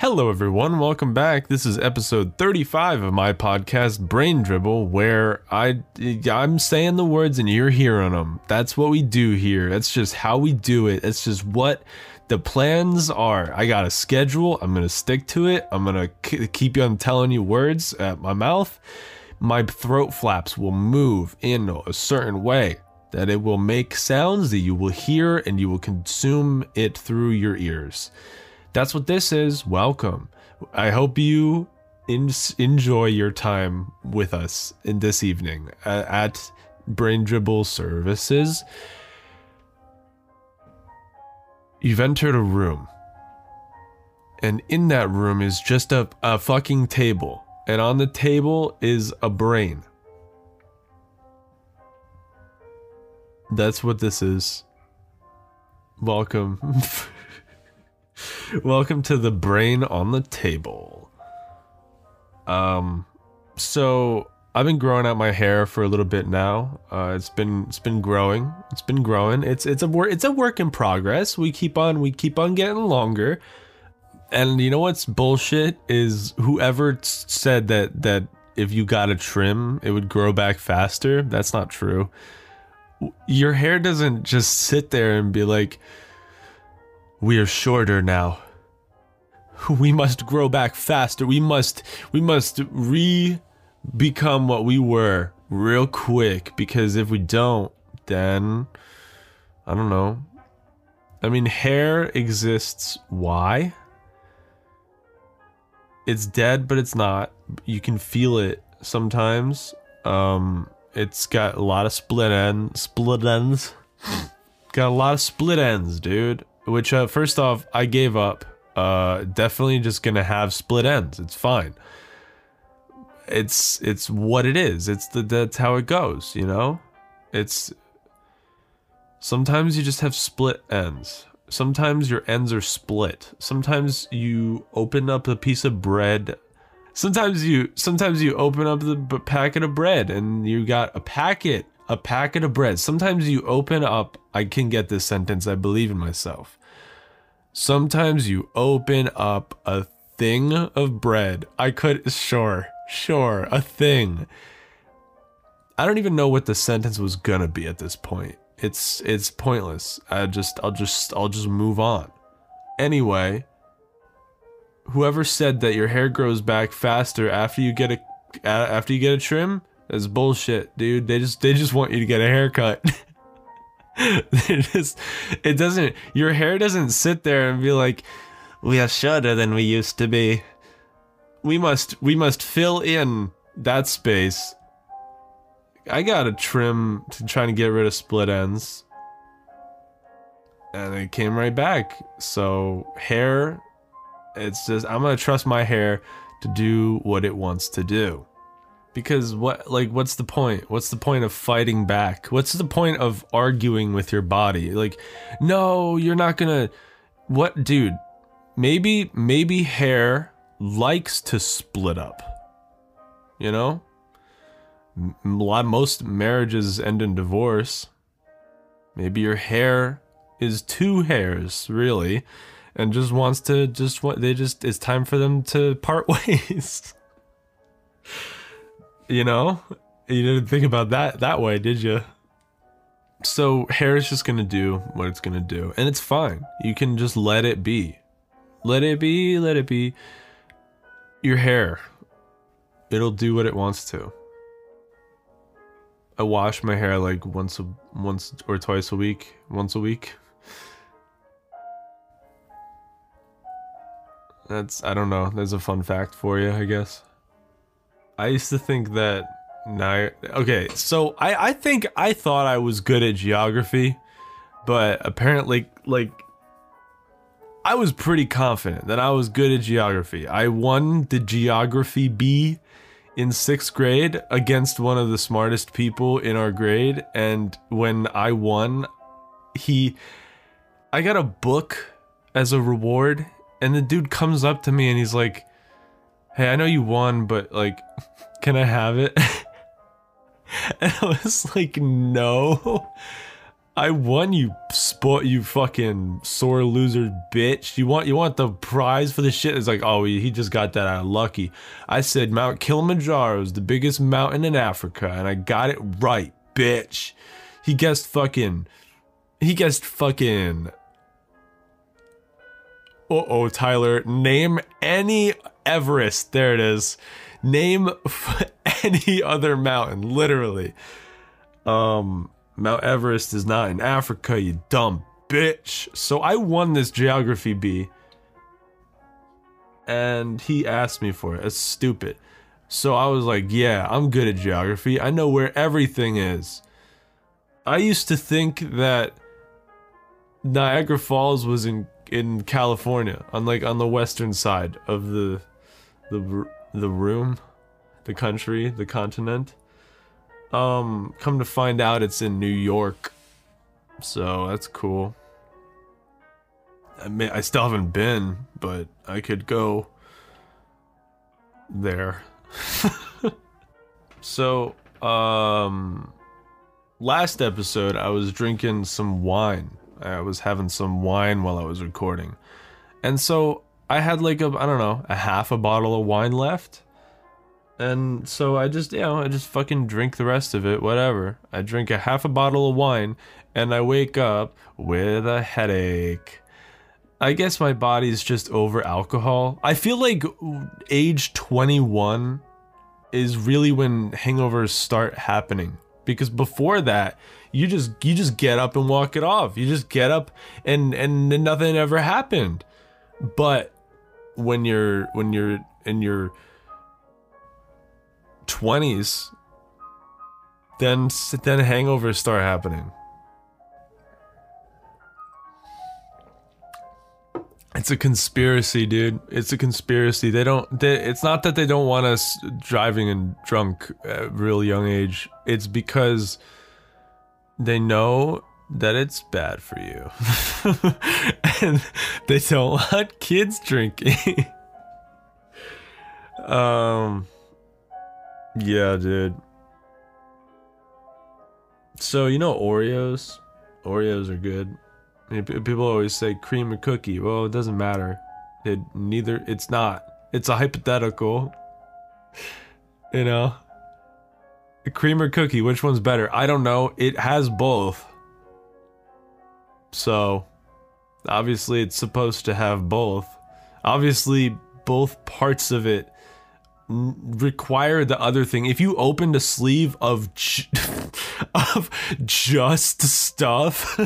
Hello everyone, welcome back. This is episode 35 of my podcast Brain Dribble, where I'm saying the words and you're hearing them. That's what we do here. That's just how we do it. It's just what the plans are. I got a schedule. I'm going to stick to it. I'm going to keep on telling you words at my mouth. My throat flaps will move in a certain way that it will make sounds that you will hear and you will consume it through your ears. That's what this is. Welcome. I hope you enjoy your time with us in this evening at Brain Dribble Services. You've entered a room, and in that room is just a fucking table, and on the table is a brain. That's what this is. Welcome. Welcome to the brain on the table. So I've been growing out my hair for a little bit now. It's been growing. It's been growing. It's a work in progress. We keep on getting longer. And you know what's bullshit is whoever said that if you got a trim, it would grow back faster. That's not true. Your hair doesn't just sit there and be like, we are shorter now. We must grow back faster. We must become what we were real quick, because if we don't, then I don't know. I mean, hair exists. Why? It's dead, but it's not. You can feel it sometimes. It's got a lot of split ends. Got a lot of split ends, dude. Which, first off, I gave up. Definitely just gonna have split ends. It's fine. It's what it is. That's how it goes, you know? Sometimes you just have split ends. Sometimes your ends are split. Sometimes you open up a piece of bread. Sometimes you open up the packet of bread and you got a packet of bread. Sometimes you open up, I can get this sentence, I believe in myself. Sometimes you open up a thing of bread. Sure, a thing. I don't even know what the sentence was gonna be at this point. It's pointless. I'll just move on. Anyway, whoever said that your hair grows back faster after you get a trim, that's bullshit, dude. They just want you to get a haircut. Your hair doesn't sit there and be like, we are shorter than we used to be. We must fill in that space. I got a trim to try to get rid of split ends, and it came right back. So hair, it's just, I'm gonna trust my hair to do what it wants to do. Because what's the point? What's the point of fighting back? What's the point of arguing with your body? Like, no, you're not gonna, what, dude? Maybe hair likes to split up. You know? Most marriages end in divorce. Maybe your hair is two hairs, really, and just wants to, it's time for them to part ways. You know? You didn't think about that way, did you? So hair is just gonna do what it's gonna do, and it's fine. You can just let it be. Let it be. Your hair, it'll do what it wants to. I wash my hair like once or twice a week. Once a week. I don't know. There's a fun fact for you, I guess. I used to think that okay, so I thought I was good at geography, but apparently, like, I was pretty confident that I was good at geography. I won the geography bee in 6th grade against one of the smartest people in our grade, and when I won, I got a book as a reward, and the dude comes up to me and he's like, hey, I know you won, but, like, can I have it? And I was like, no. I won, you fucking sore loser bitch. You want the prize for the shit? It's like, oh, he just got that out of lucky. I said Mount Kilimanjaro is the biggest mountain in Africa, and I got it right, bitch. He guessed fucking. Uh-oh, Tyler. Name any Everest. There it is. Name any other mountain, literally. Mount Everest is not in Africa, you dumb bitch. So I won this geography bee. And he asked me for it. It's stupid. So I was like, yeah, I'm good at geography. I know where everything is. I used to think that Niagara Falls was in California, on the western side of the country, the continent. Come to find out it's in New York. So that's cool. I still haven't been, but I could go there. So, last episode I was drinking some wine. I was having some wine while I was recording. And so I had like a half a bottle of wine left. And so I just fucking drink the rest of it, whatever. I drink a half a bottle of wine, and I wake up with a headache. I guess my body's just over alcohol. I feel like age 21 is really when hangovers start happening. Because before that, you just get up and walk it off. You just get up and nothing ever happened. But when you're in your 20s, then hangovers start happening. It's a conspiracy, dude. It's a conspiracy. It's not that they don't want us driving and drunk at a real young age. It's because they know that it's bad for you. And they don't want kids drinking. Yeah, dude. So, you know Oreos? Oreos are good. I mean, people always say cream or cookie. Well, it doesn't matter. It's not. It's a hypothetical. You know? Cream or cookie, which one's better? I don't know. It has both. So, obviously it's supposed to have both. Obviously, both parts of it require the other thing. If you opened a sleeve of of just stuff,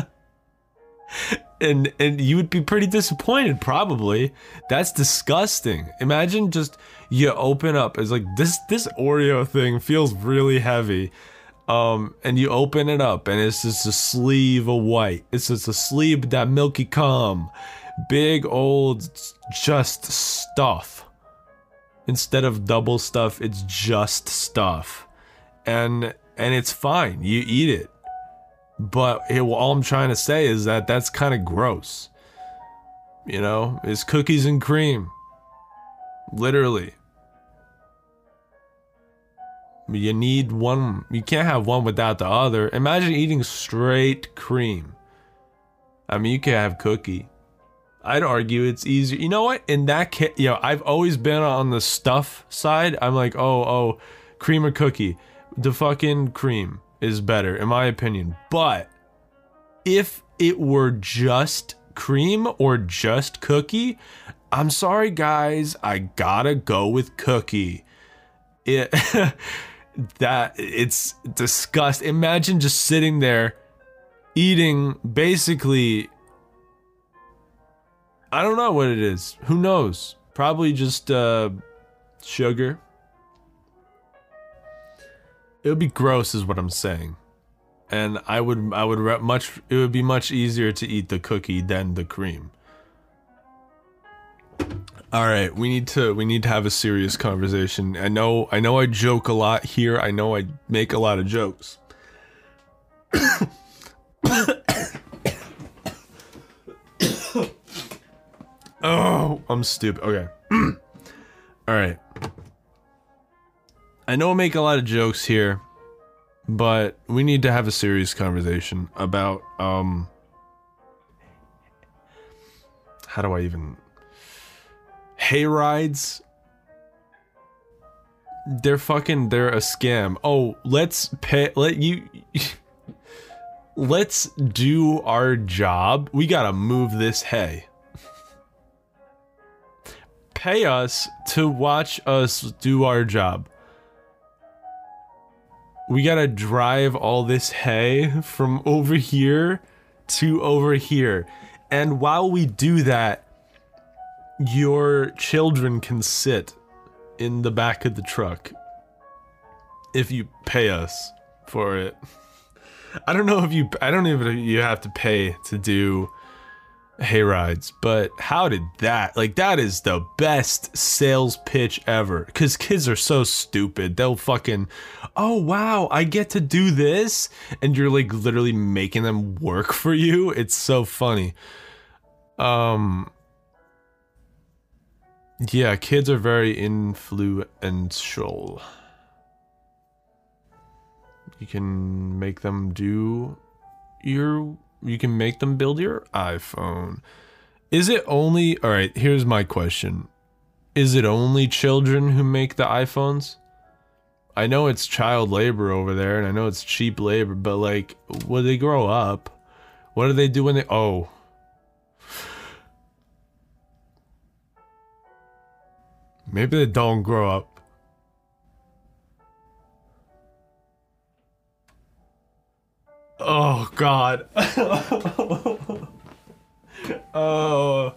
and you would be pretty disappointed, probably. That's disgusting. Imagine just you open up, it's like this Oreo thing feels really heavy. And you open it up and it's just a sleeve of white. It's just a sleeve of that milky cum. Big old just stuff. Instead of double stuff, it's just stuff. And it's fine. You eat it. But all I'm trying to say is that that's kind of gross. You know? It's cookies and cream. Literally. You need one. You can't have one without the other. Imagine eating straight cream. I mean, you can have cookie. I'd argue it's easier. You know what? In that case, I've always been on the stuff side. I'm like, oh, cream or cookie. The fucking cream is better, in my opinion. But if it were just cream or just cookie, I'm sorry, guys. I gotta go with cookie. It's disgusting. Imagine just sitting there eating basically, I don't know what it is. Who knows? Probably just sugar. It would be gross is what I'm saying. And it would be much easier to eat the cookie than the cream. All right, we need to have a serious conversation. I know I joke a lot here. I know I make a lot of jokes. Oh, I'm stupid. Okay. All right. I know I make a lot of jokes here, But we need to have a serious conversation about, how do I even... hay rides? They're a scam. Oh, let's do our job. We gotta move this hay. Pay us to watch us do our job. We gotta drive all this hay from over here to over here. And while we do that, your children can sit in the back of the truck if you pay us for it. I don't know if you have to pay to do hay rides, but how did that, like, that is the best sales pitch ever, because kids are so stupid. They'll fucking, oh wow, I get to do this, and you're like literally making them work for you. It's so funny. Yeah, kids are very influential. You can make them build your iPhone. Is it only, alright, here's my question. Is it only children who make the iPhones? I know it's child labor over there, and I know it's cheap labor, but like, when they grow up, what do they do when they, oh. Maybe they don't grow up. Oh god. Oh.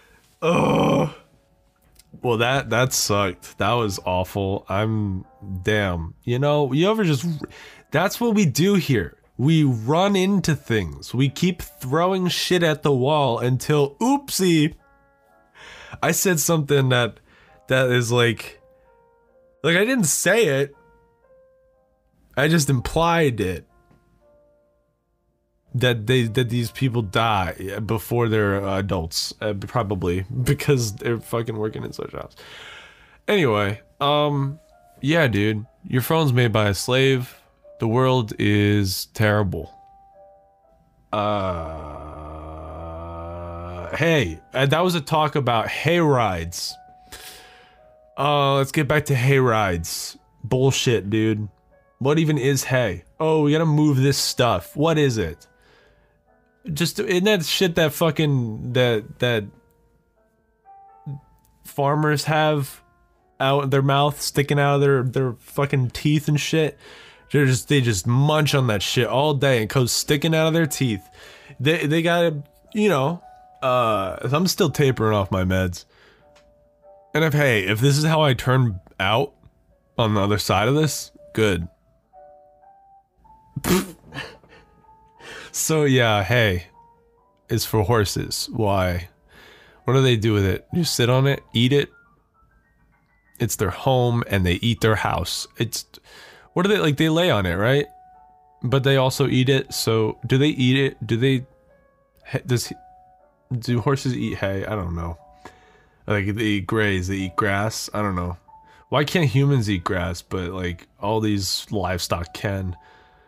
Well, that sucked. That was awful. Damn. You know, that's what we do here. We run into things. We keep throwing shit at the wall until, oopsie, I said something that is like I didn't say it. I just implied it. That these people die before they're adults, probably because they're fucking working in such jobs. Anyway, yeah, dude, your phone's made by a slave. The world is terrible. Hey, that was a talk about hay rides. Let's get back to hay rides. Bullshit, dude. What even is hay? Oh, we gotta move this stuff. What is it? Just, isn't that shit that fucking, that farmers have out their mouth, sticking out of their fucking teeth and shit? They just munch on that shit all day and goes sticking out of their teeth. They gotta, you know, I'm still tapering off my meds. And if this is how I turn out on the other side of this, good. So yeah, hay is for horses. Why? What do they do with it? You sit on it, eat it. It's their home, and they eat their house. What do they, like, they lay on it, right? But they also eat it, so do they eat it? Do horses eat hay? I don't know. Like, they eat graze, they eat grass? I don't know. Why can't humans eat grass, but like all these livestock can?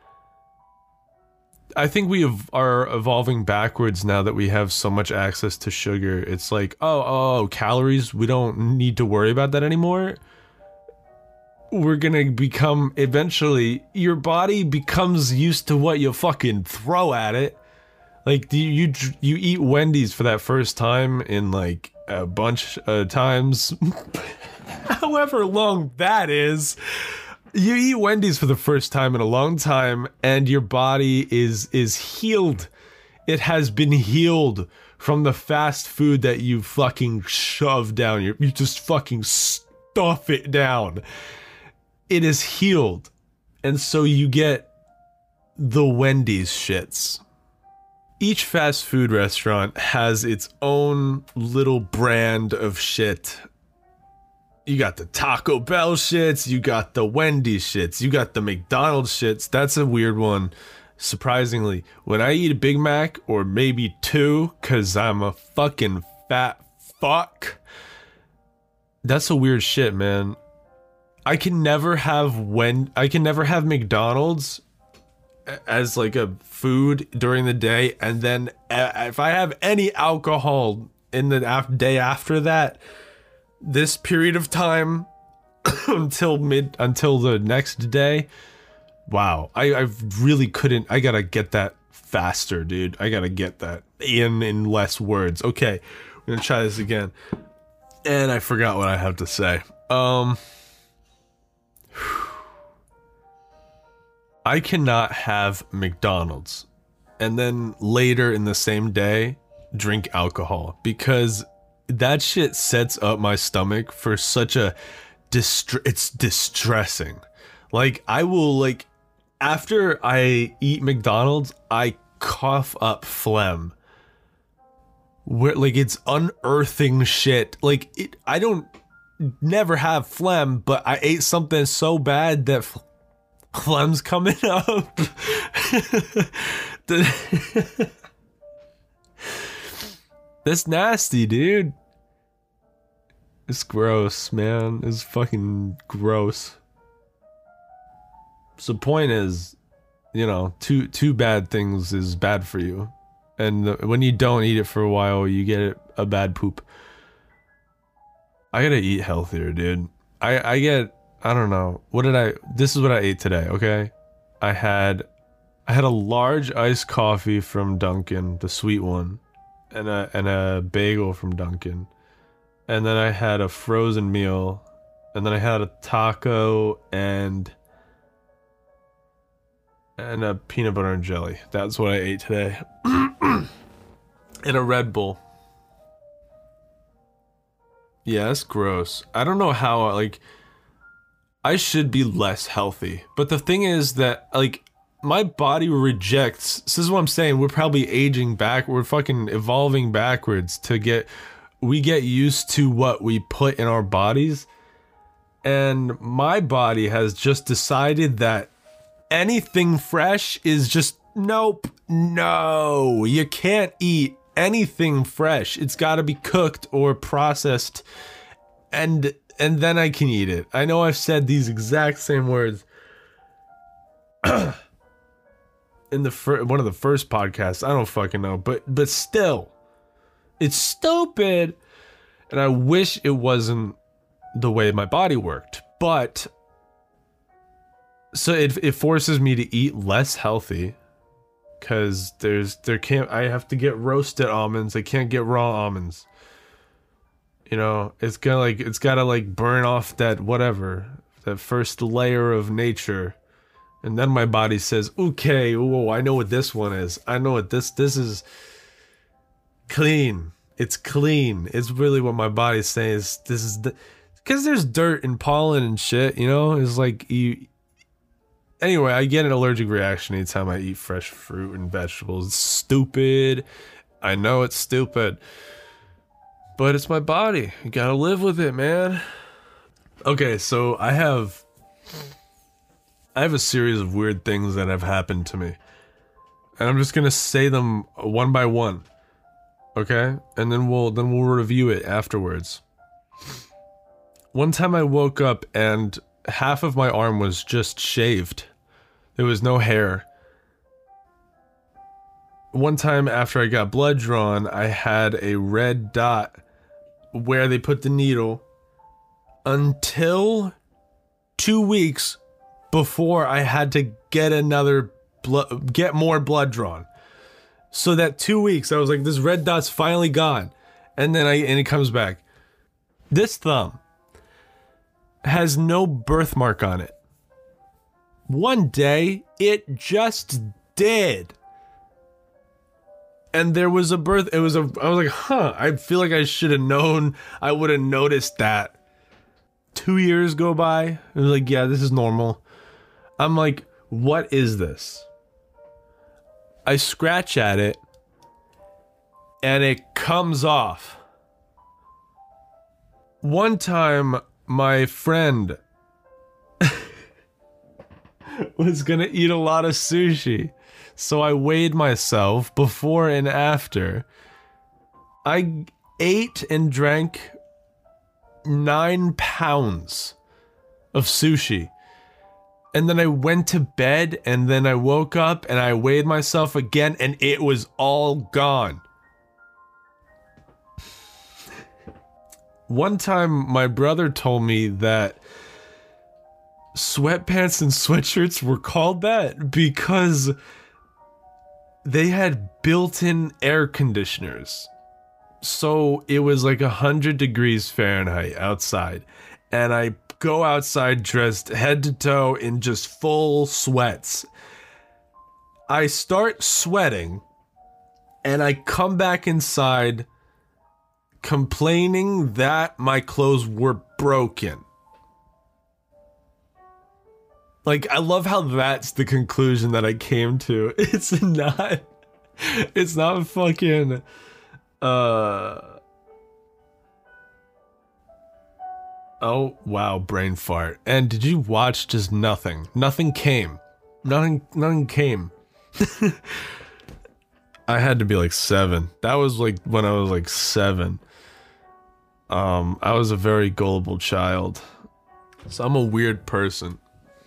I think we are evolving backwards now that we have so much access to sugar. It's like, oh, calories, we don't need to worry about that anymore. We're gonna become, eventually, your body becomes used to what you fucking throw at it. Like, you eat Wendy's for that first time in like a bunch of times, however long that is. You eat Wendy's for the first time in a long time, and your body is healed. It has been healed from the fast food that you fucking shove down. You just fucking stuff it down. It is healed. And so you get the Wendy's shits. Each fast food restaurant has its own little brand of shit. You got the Taco Bell shits, you got the Wendy's shits, you got the McDonald's shits. That's a weird one, surprisingly. When I eat a Big Mac, or maybe two, cause I'm a fucking fat fuck, that's a weird shit, man. I can never have McDonald's as like a food during the day, and then if I have any alcohol in the day after that, this period of time until the next day, wow, I really couldn't. I gotta get that faster, dude. I gotta get that in less words. Okay, we're gonna try this again. And I forgot what I have to say. I cannot have McDonald's and then later in the same day drink alcohol, because that shit sets up my stomach for such a it's distressing. Like, I will, like, after I eat McDonald's, I cough up phlegm. Where, like, it's unearthing shit. Like, I don't never have phlegm, but I ate something so bad that phlegm's coming up. That's nasty, dude. It's gross, man. It's fucking gross. So the point is, you know, two bad things is bad for you. And when you don't eat it for a while, you get a bad poop. I gotta eat healthier, dude. I don't know. This is what I ate today, okay? I had a large iced coffee from Dunkin', the sweet one, and a bagel from Dunkin'. And then I had a frozen meal, and then I had a taco and a peanut butter and jelly. That's what I ate today. And a Red Bull. Yeah, that's gross. I don't know how, like, I should be less healthy. But the thing is that, like, my body rejects, this is what I'm saying, we're probably aging back, we're fucking evolving backwards we get used to what we put in our bodies. And my body has just decided that anything fresh is just, nope, no, you can't eat anything fresh. It's got to be cooked or processed, and then I can eat it. I know I've said these exact same words in one of the first podcasts. I don't fucking know, but still, it's stupid, and I wish it wasn't the way my body worked. But so it forces me to eat less healthy, because I have to get roasted almonds. I can't get raw almonds. You know, it's gotta like burn off that first layer of nature. And then my body says, okay, whoa, I know what this one is. I know what this is. Clean. It's clean. It's really what my body's saying is, this is because there's dirt and pollen and shit, you know? It's like anyway, I get an allergic reaction anytime I eat fresh fruit and vegetables. It's stupid. I know it's stupid. But it's my body. You gotta live with it, man. Okay, so I have a series of weird things that have happened to me. And I'm just gonna say them one by one. Okay? And then we'll review it afterwards. One time I woke up and half of my arm was just shaved. There was no hair. One time after I got blood drawn, I had a red dot where they put the needle until 2 weeks before I had to get more blood drawn. So that 2 weeks, I was like, this red dot's finally gone. And then it comes back. This thumb has no birthmark on it. One day, it just did. And there was I was like, huh, I feel like I should have known, I would have noticed that. 2 years go by, I was like, yeah, this is normal. I'm like, what is this? I scratch at it, and it comes off. One time, my friend was gonna eat a lot of sushi, so I weighed myself before and after. I ate and drank 9 pounds of sushi. And then I went to bed, and then I woke up and I weighed myself again, and it was all gone. One time, my brother told me that sweatpants and sweatshirts were called that because they had built-in air conditioners. So it was like 100 degrees Fahrenheit outside, and I go outside dressed head to toe in just full sweats. I start sweating, and I come back inside complaining that my clothes were broken. Like, I love how that's the conclusion that I came to. It's not fucking, oh, wow, brain fart. And did you watch just nothing? Nothing came. Nothing came. I had to be like 7. That was like when I was like 7. I was a very gullible child. So I'm a weird person.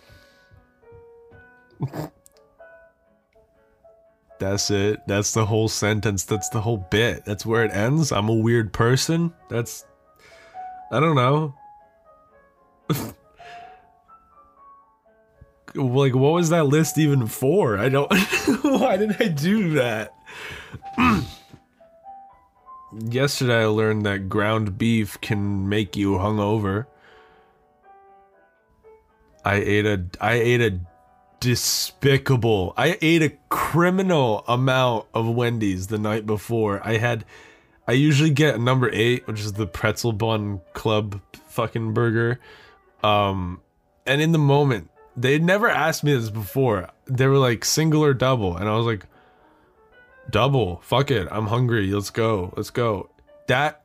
That's it. That's the whole sentence. That's the whole bit. That's where it ends. I'm a weird person. That's... I don't know. Like, what was that list even for? I don't... Why did I do that? Yesterday I learned that ground beef can make you hungover. I ate a criminal amount of Wendy's the night before. I usually get number 8, which is the pretzel bun club fucking burger. And in the moment, they'd never asked me this before. They were like, single or double, and I was like, double, fuck it, I'm hungry, let's go. That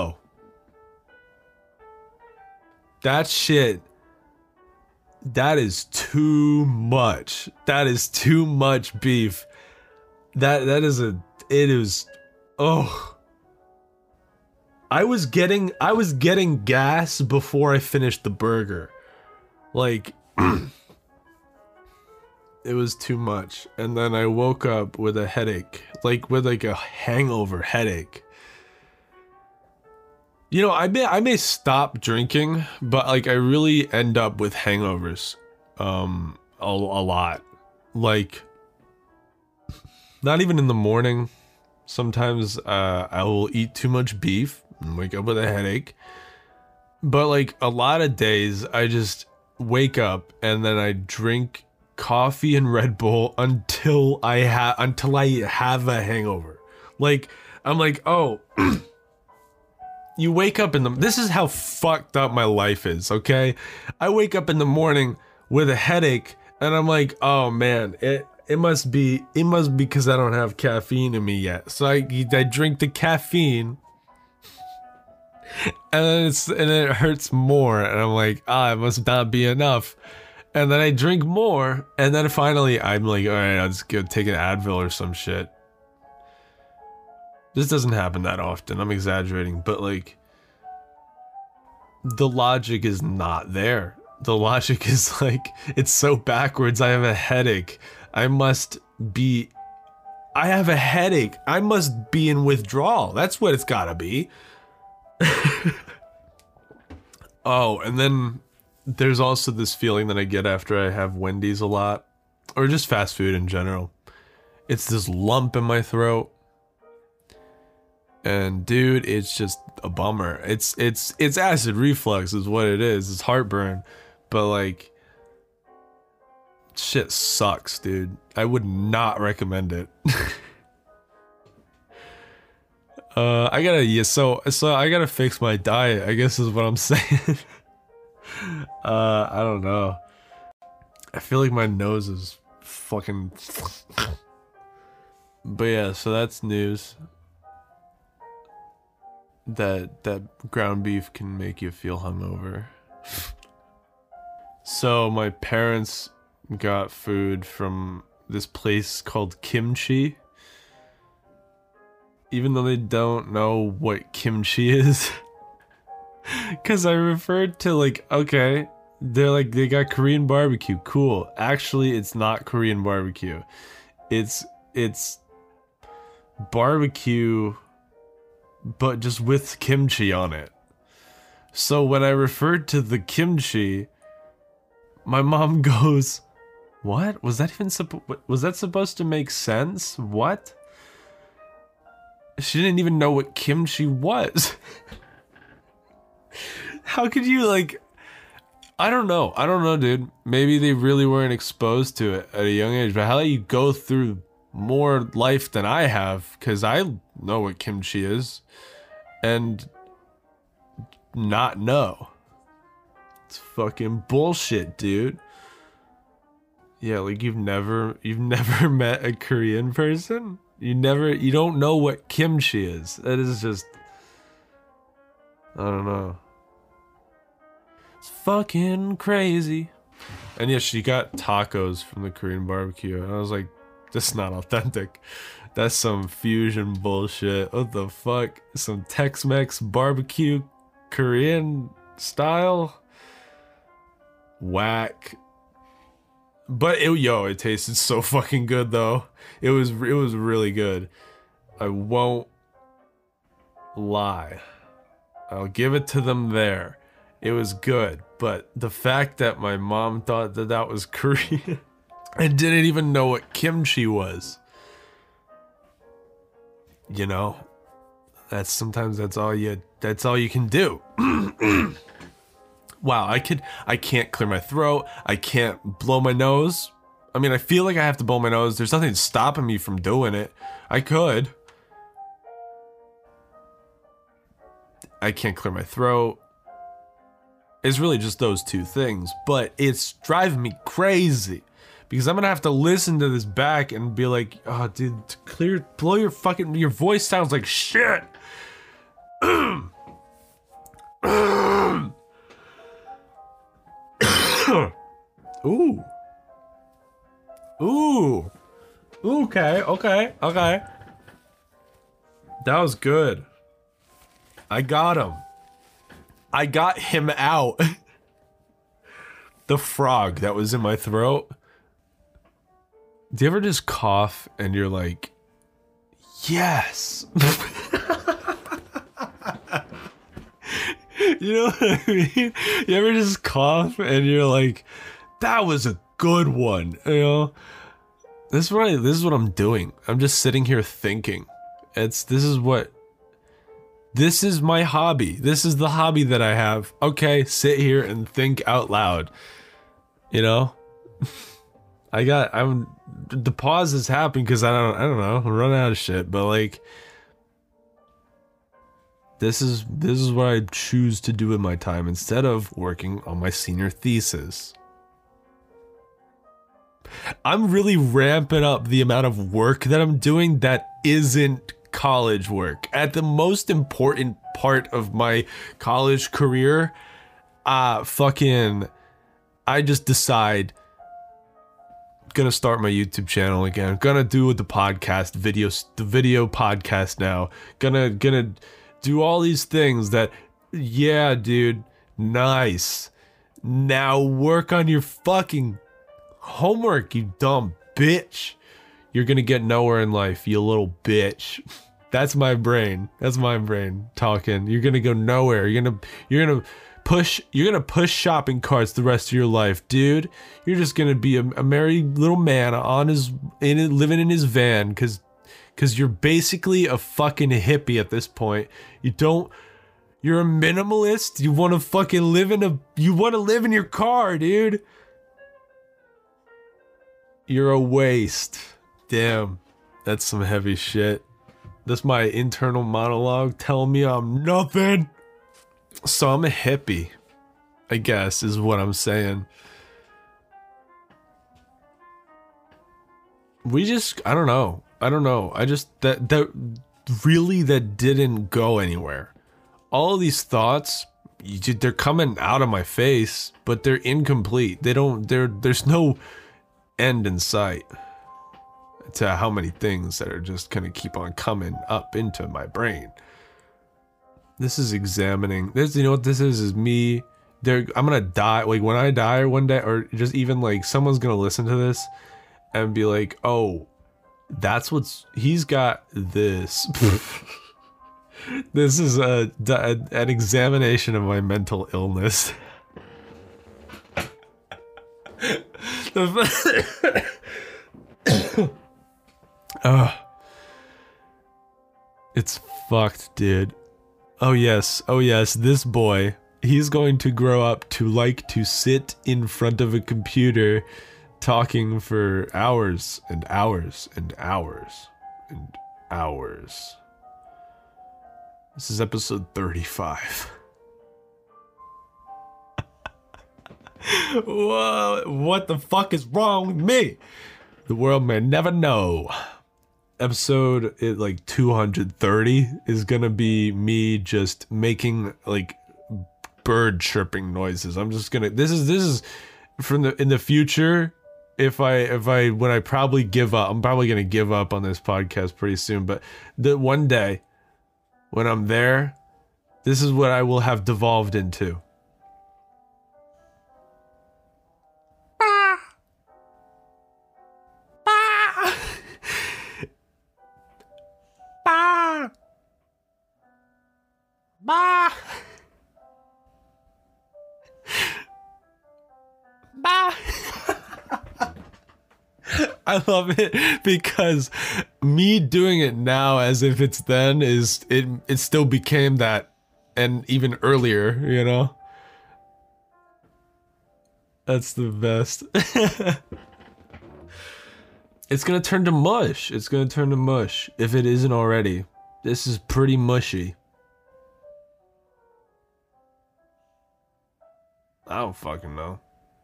shit, that is too much. That is too much beef. It is, oh. I was getting gas before I finished the burger. Like, it was too much. And then I woke up with a headache, with a hangover headache. You know, I may stop drinking, but like I really end up with hangovers, a lot. Like, not even in the morning. Sometimes I will eat too much beef and wake up with a headache. But like a lot of days, I just wake up and then I drink coffee and Red Bull until I have a hangover. Like, I'm like, oh. You wake up this is how fucked up my life is, okay? I wake up in the morning with a headache, and I'm like, oh man, it must be because I don't have caffeine in me yet. So I drink the caffeine, and then it hurts more, and I'm like, it must not be enough. And then I drink more, and then finally I'm like, alright, I'll just go take an Advil or some shit. This doesn't happen that often, I'm exaggerating, but like, the logic is not there. The logic is like, it's so backwards. I have a headache. I have a headache. I must be in withdrawal. That's what it's gotta be. Oh, and then there's also this feeling that I get after I have Wendy's a lot, or just fast food in general. It's this lump in my throat. And dude, it's just a bummer. It's acid reflux is what it is. It's heartburn. But like, shit sucks, dude. I would not recommend it. So I gotta fix my diet, I guess is what I'm saying. I don't know. I feel like my nose is fucking... But yeah, so that's news. That ground beef can make you feel hungover. So my parents got food from this place called Kimchi. Even though they don't know what kimchi is. Cause I referred to like, okay, They're like, they got Korean barbecue. Cool. Actually, it's not Korean barbecue. It's barbecue, but just with kimchi on it. So when I referred to the kimchi, my mom goes, "What? Was that even supposed to make sense? What?" She didn't even know what kimchi was. How could you, like, I don't know, dude. Maybe they really weren't exposed to it at a young age, but how do you go through more life than I have? Because I know what kimchi is, and not know. It's fucking bullshit, dude. Yeah, like you've never met a Korean person? You don't know what kimchi is. That is just, I don't know. It's fucking crazy. And yeah, she got tacos from the Korean barbecue. And I was like, this is not authentic. That's some fusion bullshit. What the fuck? Some Tex-Mex barbecue Korean style? Whack. But it tasted so fucking good though. It was really good. I won't lie. I'll give it to them there. It was good, but the fact that my mom thought that that was Korean and didn't even know what kimchi was, you know, sometimes that's all you can do. Wow, I can't clear my throat. I can't blow my nose. I mean, I feel like I have to blow my nose. There's nothing stopping me from doing it. I could. I can't clear my throat. It's really just those two things, but it's driving me crazy because I'm gonna have to listen to this back and be like, oh, dude, blow your voice sounds like shit. Ooh. Ooh. Okay. That was good. I got him. I got him out. The frog that was in my throat. Do you ever just cough and you're like, yes? You know what I mean? You ever just cough and you're like, that was a good one, you know? This is what I'm doing. I'm just sitting here thinking. This is my hobby. This is the hobby that I have. Okay, sit here and think out loud. You know? The pause is happening because I don't know, I'm running out of shit, but like, this is what I choose to do in my time instead of working on my senior thesis. I'm really ramping up the amount of work that I'm doing that isn't college work. At the most important part of my college career, I just decide gonna start my YouTube channel again. Gonna do the podcast videos, the video podcast now. Gonna do all these things that, yeah, dude, nice. Now work on your fucking homework, you dumb bitch. You're gonna get nowhere in life, you little bitch. That's my brain. That's my brain talking. You're gonna go nowhere. You're gonna push shopping carts the rest of your life, dude. You're just gonna be a married little man living in his van because you're basically a fucking hippie at this point. You're a minimalist. You want to fucking live in your car, dude. You're a waste. Damn, that's some heavy shit. That's my internal monologue telling me I'm nothing. So I'm a hippie, I guess, is what I'm saying. I don't know. That didn't go anywhere. All of these thoughts, they're coming out of my face, but they're incomplete. There's no end in sight to how many things that are just gonna keep on coming up into my brain. This is examining. You know what this is me I'm gonna die. Like when I die one day, or just even like someone's gonna listen to this and be like, oh, he's got this. This is an examination of my mental illness. It's fucked, dude. Oh yes, this boy, he's going to grow up to like to sit in front of a computer talking for hours and hours and hours and hours. This is episode 35. Whoa, what the fuck is wrong with me? The world may never know. Episode like 230 is gonna be me just making like bird chirping noises. I'm just gonna, this is from in the future. When I probably give up, I'm probably gonna give up on this podcast pretty soon, but the one day when I'm there, this is what I will have devolved into. Bah! Bah! I love it because me doing it now as if it's then it still became that, and even earlier, you know? That's the best. It's gonna turn to mush. It's gonna turn to mush if it isn't already. This is pretty mushy. I don't fucking know.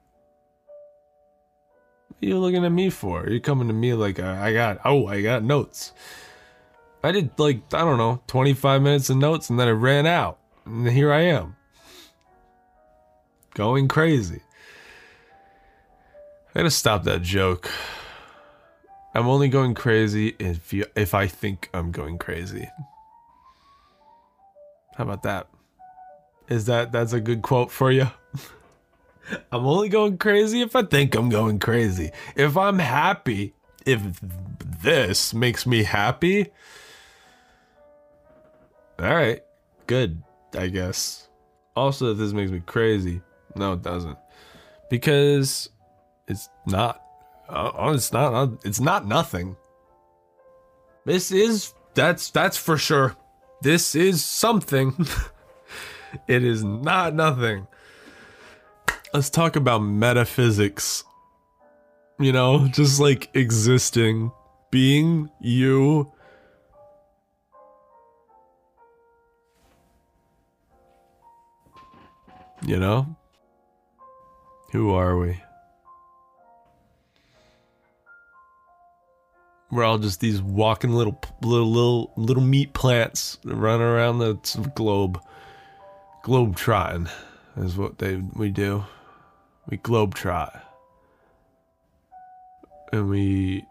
What are you looking at me for? You're coming to me like I got notes. I did like, I don't know, 25 minutes of notes and then it ran out. And here I am. Going crazy. I gotta stop that joke. I'm only going crazy if I think I'm going crazy. How about that? That's a good quote for you? I'm only going crazy if I think I'm going crazy. If I'm happy, if this makes me happy, alright, good, I guess. Also, if this makes me crazy, no it doesn't. Because it's not, it's not nothing. That's for sure. This is something. It is not nothing. Let's talk about metaphysics. You know, just like existing, being you. You know? Who are we? We're all just these walking little meat plants that run around the globe. Globe trotting is what we do. We globe trot. And we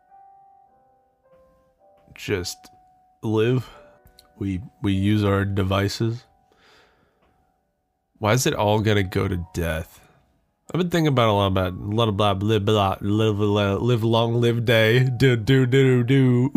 just live. We use our devices. Why is it all gonna go to death? I've been thinking about a lot of blah, live long, live day, do.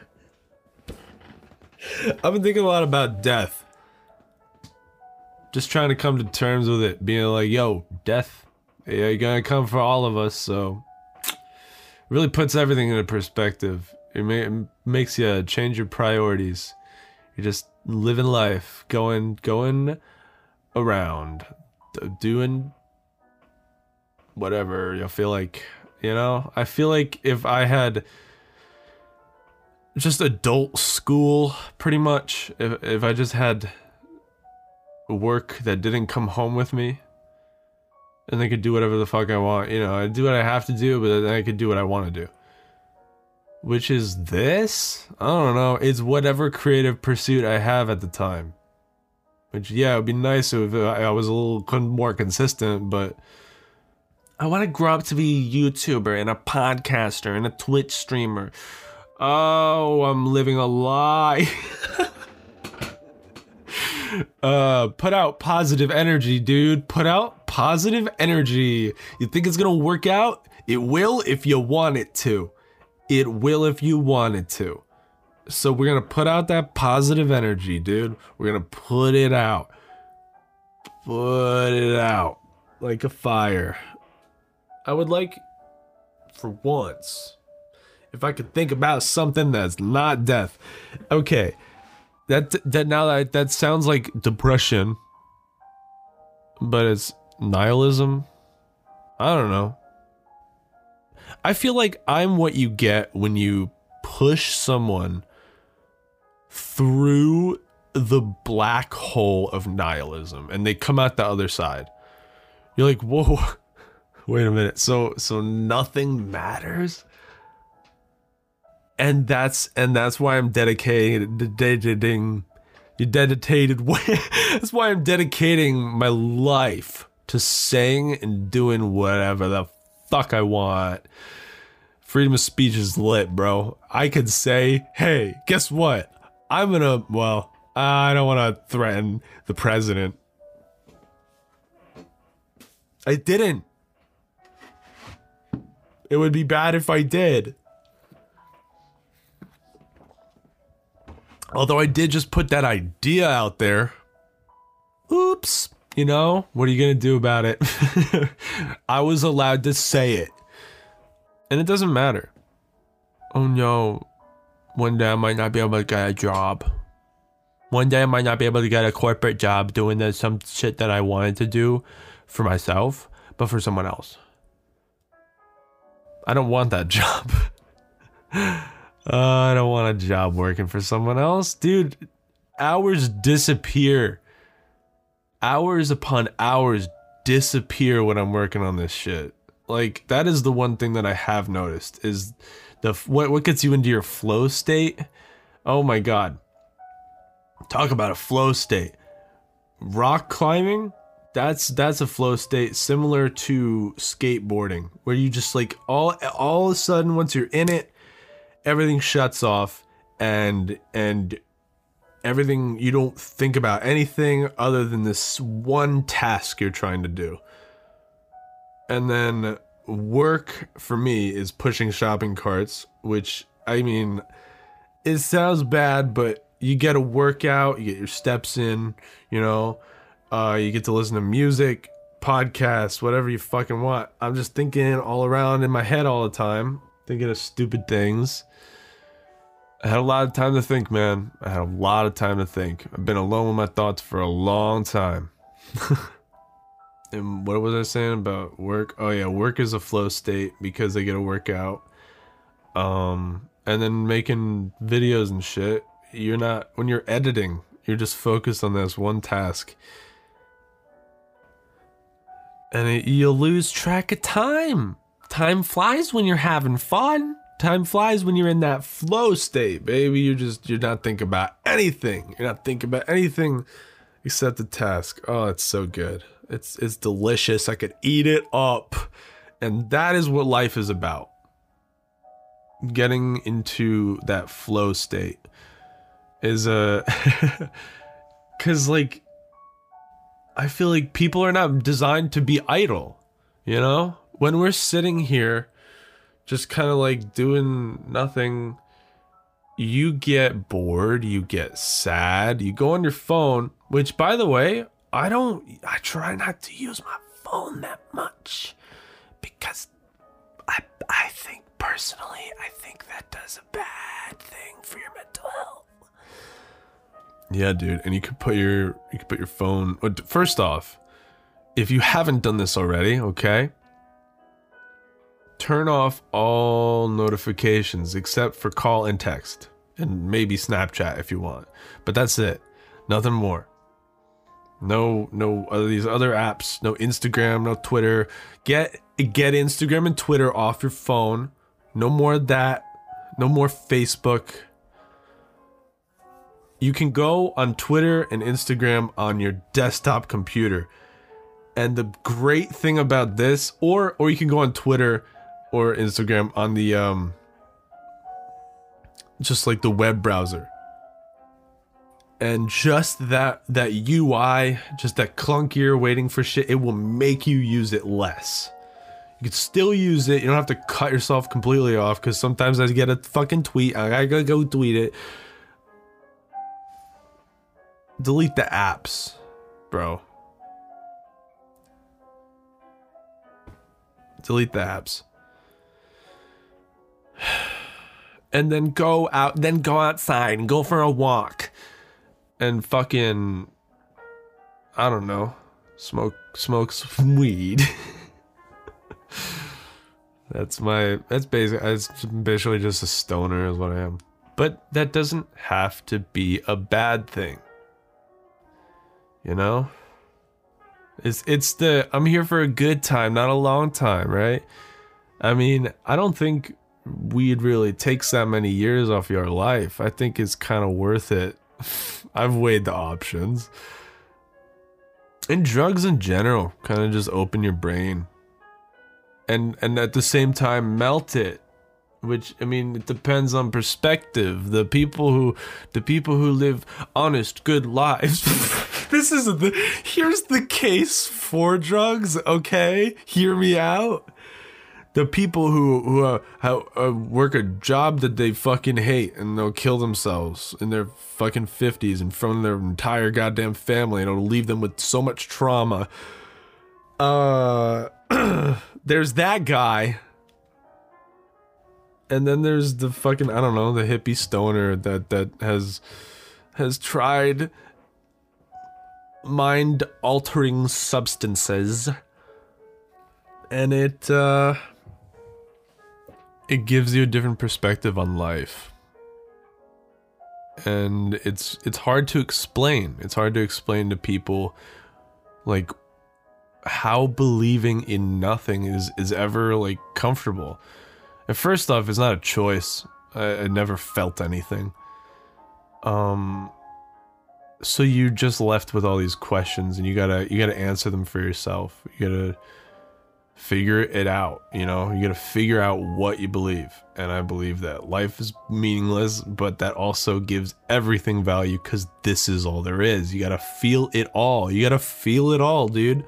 I've been thinking a lot about death. Just trying to come to terms with it, being like, yo, death, you're gonna come for all of us, so. It really puts everything into perspective. It makes you change your priorities. You're just living life, going around, doing whatever you feel like, you know? I feel like if I had just adult school, pretty much, if I just had work that didn't come home with me, and I could do whatever the fuck I want, you know, I do what I have to do, but then I could do what I want to do. Which is this? I don't know, it's whatever creative pursuit I have at the time. Which, yeah, it would be nice if I was a little more consistent, but I want to grow up to be a YouTuber and a podcaster and a Twitch streamer. Oh, I'm living a lie. Put out positive energy, dude. Put out positive energy. You think it's gonna work out? It will if you want it to. It will if you want it to. So we're gonna put out that positive energy, dude. We're gonna put it out. Put it out like a fire. I would like, for once, if I could think about something that's not death. Okay, that sounds like depression, but it's nihilism. I don't know. I feel like I'm what you get when you push someone through the black hole of nihilism and they come out the other side. You're like, whoa, wait a minute. So nothing matters? And that's why I'm dedicating that's why I'm dedicating my life to saying and doing whatever the fuck I want. Freedom of speech is lit, bro. I could say, hey, guess what? I don't want to threaten the president. I didn't. It would be bad if I did. Although I did just put that idea out there. Oops. You know, what are you going to do about it? I was allowed to say it. And it doesn't matter. Oh no. One day I might not be able to get a job. One day I might not be able to get a corporate job doing some shit that I wanted to do for myself, but for someone else. I don't want that job. I don't want a job working for someone else. Dude, hours disappear. Hours upon hours disappear when I'm working on this shit. Like, that is the one thing that I have noticed is what gets you into your flow state. Oh my god. Talk about a flow state. Rock climbing, that's a flow state similar to skateboarding, where you just like all of a sudden once you're in it, everything shuts off and everything, you don't think about anything other than this one task you're trying to do. And then work for me is pushing shopping carts, which, I mean, it sounds bad, but you get a workout, you get your steps in, you know, you get to listen to music, podcasts, whatever you fucking want. I'm just thinking all around in my head all the time, thinking of stupid things. I had a lot of time to think, man. I had a lot of time to think. I've been alone with my thoughts for a long time. And what was I saying about work? Oh yeah, work is a flow state because I get a workout. And then making videos and shit. You're not, when you're editing, you're just focused on this one task. And you'll lose track of time. Time flies when you're having fun. Time flies when you're in that flow state, baby. You're not thinking about anything. You're not thinking about anything except the task. Oh, it's so good. It's delicious. I could eat it up. And that is what life is about. Getting into that flow state is cause like I feel like people are not designed to be idle, you know? When we're sitting here just kind of like doing nothing, you get bored, you get sad, you go on your phone, which by the way, I try not to use my phone that much because I think personally, I think that does a bad thing for your mental health. Yeah, dude, and you could put your phone, first off, if you haven't done this already, okay? Turn off all notifications except for call and text and maybe Snapchat if you want. But that's it. Nothing more. No these other apps, no Instagram, no Twitter. Get Instagram and Twitter off your phone. No more of that. No more Facebook. You can go on Twitter and Instagram on your desktop computer. And the great thing about this, or you can go on Twitter or Instagram on the just like the web browser. And just that UI, just that clunkier waiting for shit, it will make you use it less. You can still use it. You don't have to cut yourself completely off, because sometimes I get a fucking tweet. I gotta go tweet it. Delete the apps, bro. Delete the apps. And then go outside and go for a walk. And fucking, I don't know, smoke some weed. That's basically just a stoner is what I am. But that doesn't have to be a bad thing. You know? I'm here for a good time, not a long time, right? I mean, I don't think weed really takes that many years off your life. I think it's kind of worth it. I've weighed the options. And drugs in general kind of just open your brain. And at the same time melt it. Which, I mean, it depends on perspective. The people who live honest, good lives. Here's the case for drugs, okay? Hear me out. The people who work a job that they fucking hate and they'll kill themselves in their fucking 50s in front of their entire goddamn family and it'll leave them with so much trauma. There's that guy. And then there's the fucking, I don't know, the hippie stoner that has tried mind-altering substances. And it gives you a different perspective on life. And it's hard to explain. It's hard to explain to people, like, how believing in nothing is ever, like, comfortable. And first off, it's not a choice. I never felt anything. So you're just left with all these questions, and you gotta answer them for yourself. You gotta figure it out, you know? You gotta figure out what you believe. And I believe that life is meaningless, but that also gives everything value, because this is all there is. You gotta feel it all. You gotta feel it all, dude.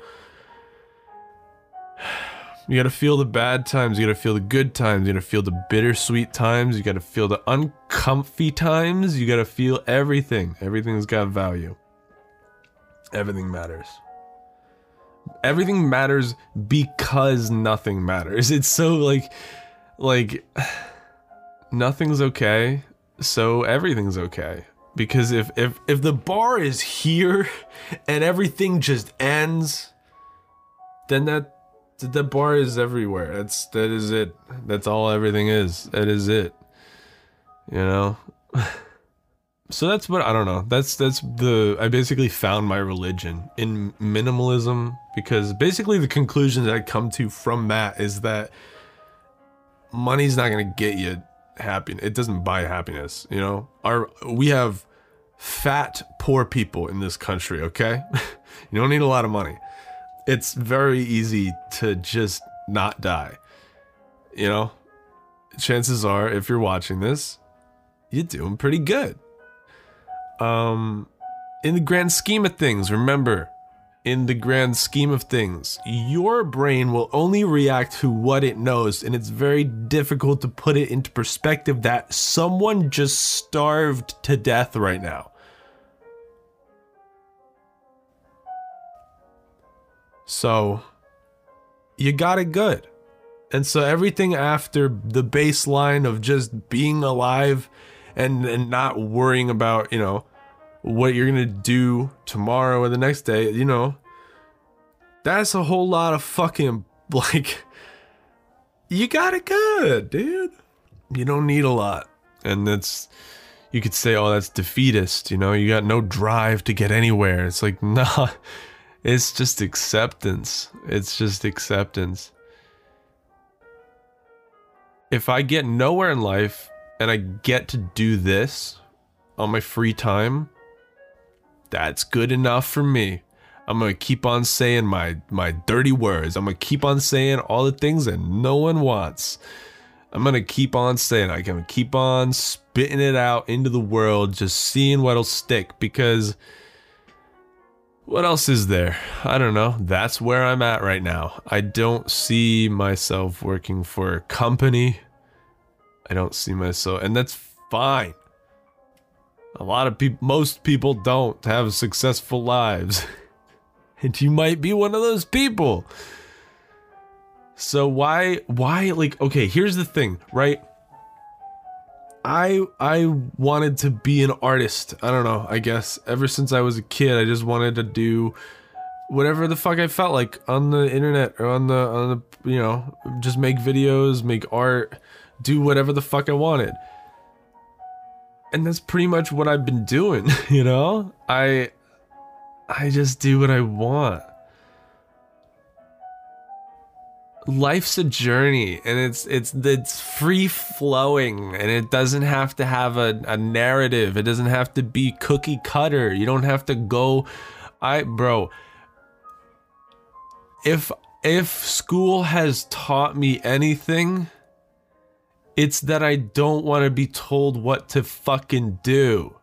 You gotta feel the bad times, you gotta feel the good times, you gotta feel the bittersweet times, you gotta feel the uncomfy times, you gotta feel everything. Everything's got value. Everything matters. Everything matters because nothing matters. It's so like nothing's okay, so everything's okay. Because if the bar is here and everything just ends, then the bar is everywhere. That is it. That's all everything is. That is it. You know? So that's what, I don't know. I basically found my religion in minimalism, because basically the conclusion that I come to from that is that money's not gonna get you happiness. It doesn't buy happiness, you know? We have fat, poor people in this country, okay? You don't need a lot of money. It's very easy to just not die. You know? Chances are, if you're watching this, you're doing pretty good. In the grand scheme of things, remember, in the grand scheme of things, your brain will only react to what it knows, and it's very difficult to put it into perspective that someone just starved to death right now. So, you got it good. And so everything after the baseline of just being alive and not worrying about, you know, what you're gonna do tomorrow or the next day, you know, that's a whole lot of fucking, like, you got it good, dude. You don't need a lot. And you could say, oh, that's defeatist, you know, you got no drive to get anywhere. It's like, nah. It's just acceptance. It's just acceptance. If I get nowhere in life and I get to do this on my free time, that's good enough for me. I'm gonna keep on saying my dirty words. I'm gonna keep on saying all the things that no one wants. I'm gonna keep on saying, I can keep on spitting it out into the world, just seeing what'll stick, because what else is there? I don't know. That's where I'm at right now. I don't see myself working for a company. I don't see myself, and that's fine. A lot of people, most people don't have successful lives. And you might be one of those people. So why, like, okay, here's the thing, right? I wanted to be an artist. I don't know, I guess. Ever since I was a kid, I just wanted to do whatever the fuck I felt like on the internet or on the, you know, just make videos, make art, do whatever the fuck I wanted. And that's pretty much what I've been doing, you know? I just do what I want. Life's a journey, and it's free flowing, and it doesn't have to have a narrative. It doesn't have to be cookie cutter. You don't have to go, bro. If school has taught me anything, it's that I don't want to be told what to fucking do.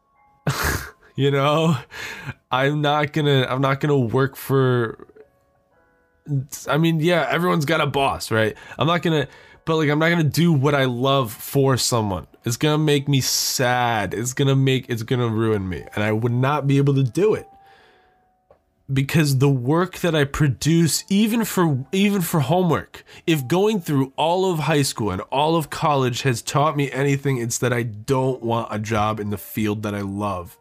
You know? I'm not gonna work for, I mean, yeah, everyone's got a boss, right? I'm not gonna do what I love for someone. It's gonna make me sad. It's gonna ruin me, and I would not be able to do it. Because the work that I produce, even for homework, if going through all of high school and all of college has taught me anything, it's that I don't want a job in the field that I love.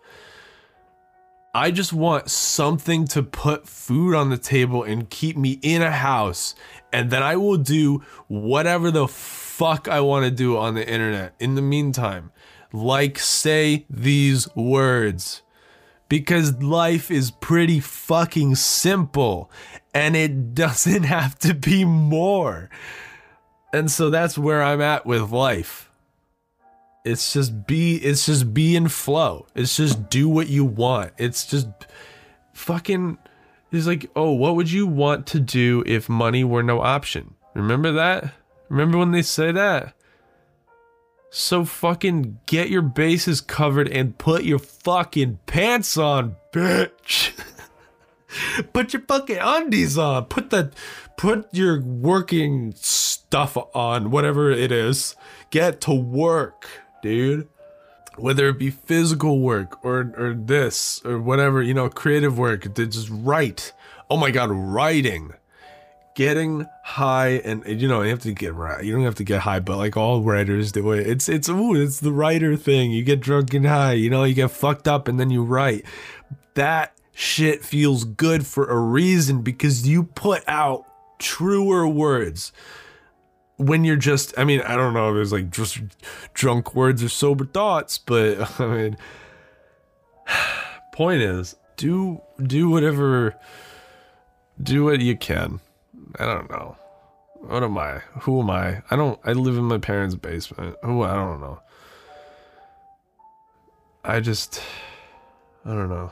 I just want something to put food on the table and keep me in a house, and then I will do whatever the fuck I want to do on the internet in the meantime. Like, say these words. Because life is pretty fucking simple, and it doesn't have to be more. And so that's where I'm at with life. It's just be in flow. It's just do what you want. It's just fucking, it's like, oh, what would you want to do if money were no option? Remember that? Remember when they say that? So fucking get your bases covered and put your fucking pants on, bitch. Put your fucking undies on. Put your working stuff on, whatever it is. Get to work, dude. Whether it be physical work or this or whatever, you know, creative work, to just write. Oh my god, writing. Getting high, and you know, you have to get right. You don't have to get high, but like all writers do it. It's the writer thing. You get drunk and high, you know, you get fucked up and then you write. That shit feels good for a reason, because you put out truer words when you're just, I mean, I don't know if there's like just drunk words or sober thoughts, but I mean, point is, do whatever, do what you can. I don't know. What am I? Who am I? I live in my parents' basement. I don't know. I don't know.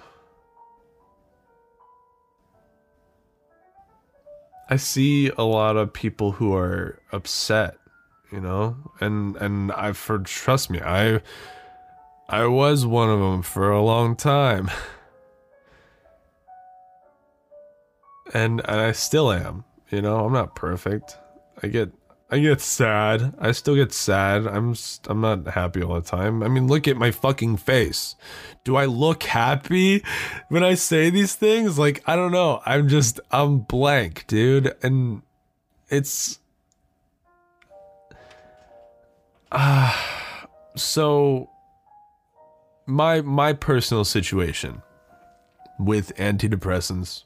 I see a lot of people who are upset, you know? And trust me, I was one of them for a long time. And I still am. You know, I'm not perfect. I get sad. I still get sad. I'm not happy all the time. I mean, look at my fucking face. Do I look happy when I say these things? Like, I don't know. I'm blank, dude. And it's so my personal situation with antidepressants,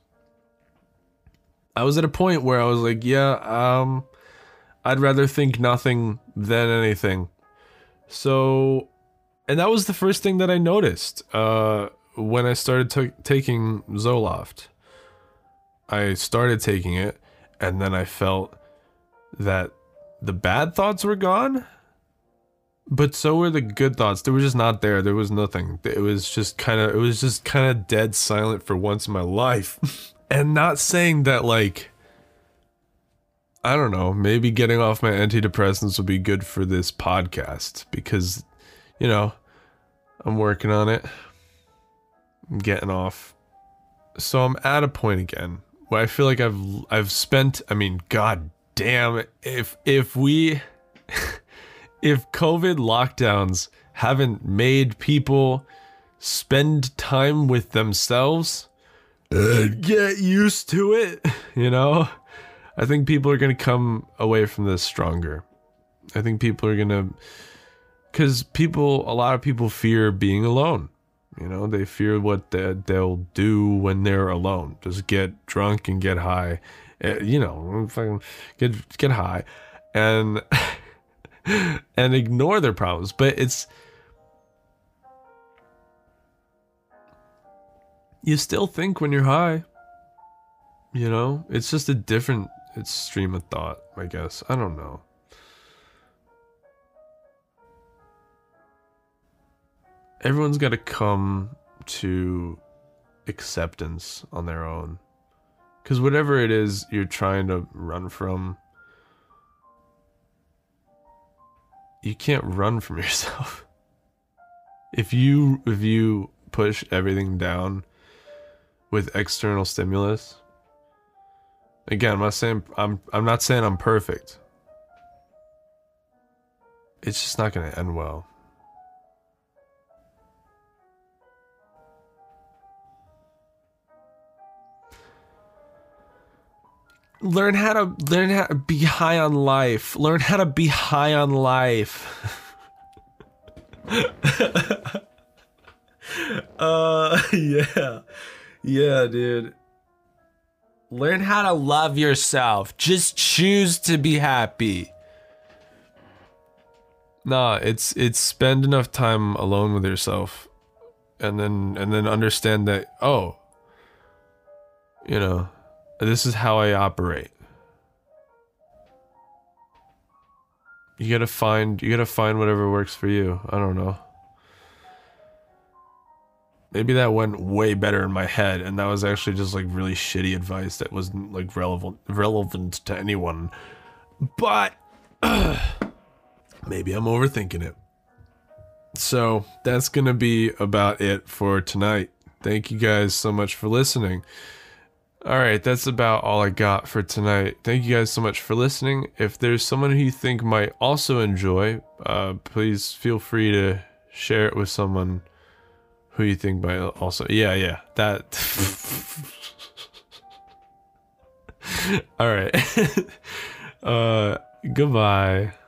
I was at a point where I was like, yeah, I'd rather think nothing than anything. So, and that was the first thing that I noticed when I started taking Zoloft. I started taking it, and then I felt that the bad thoughts were gone, but so were the good thoughts. They were just not there. There was nothing. It was just kind of dead silent for once in my life. And not saying that, like, I don't know, maybe getting off my antidepressants will be good for this podcast because, you know, I'm working on it. I'm getting off. So I'm at a point again where I feel like I've spent, I mean, god damn, if we if COVID lockdowns haven't made people spend time with themselves, get used to it, you know? I think people are going to come away from this stronger. I think people are going to, because a lot of people fear being alone. You know, they fear what they'll do when they're alone. Just get drunk and get high. You know, fucking get high and and ignore their problems. But you still think when you're high. You know, it's just a different stream of thought, I guess. I don't know. Everyone's got to come to acceptance on their own. Because whatever it is you're trying to run from, you can't run from yourself. If you push everything down with external stimulus, again, I'm not saying I'm perfect. It's just not going to end well. Learn how to be high on life. Learn how to be high on life. Yeah. Yeah, dude. Learn how to love yourself. Just choose to be happy. Nah, it's spend enough time alone with yourself and then understand that, oh, you know, this is how I operate. You gotta find whatever works for you. I don't know. Maybe that went way better in my head, and that was actually just like really shitty advice that wasn't like relevant to anyone. But maybe I'm overthinking it. So that's gonna be about it for tonight. Thank you guys so much for listening. Alright, that's about all I got for tonight. Thank you guys so much for listening. If there's someone who you think might also enjoy, please feel free to share it with someone who you think might also... Yeah, that... Alright. Goodbye.